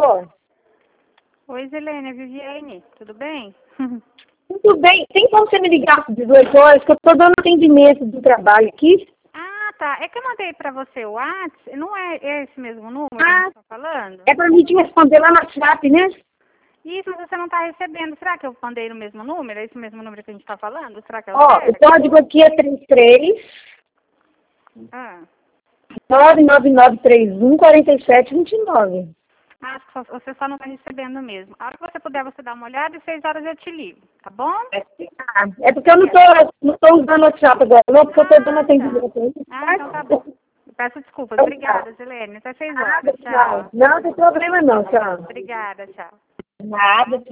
favor? Oi, Zelene, é Viviane, tudo bem? Tudo bem. Tem como você me ligar às 18 horas, que eu estou dando atendimento do trabalho aqui? Ah, tá. É que eu mandei pra você o WhatsApp, não é esse mesmo número que a gente tá falando? É para mim te responder lá no WhatsApp, né? Isso, mas você não tá recebendo. Será que eu mandei no mesmo número? É esse mesmo número que a gente tá falando? Será que é o Ó, o certo? código aqui é 33 Ah, 99931 4729. acho que você só não tá recebendo mesmo. A hora que você puder, você dá uma olhada e 6 horas eu te ligo, tá bom? É porque eu não tô usando o WhatsApp agora, não, porque eu estou dando atendimento. Ah, então tá bom. Peço desculpas. Obrigada, Zelene. Até 6 horas. Nada, Tchau. tchau. Não tem problema não, tchau. Obrigada, tchau. Nada,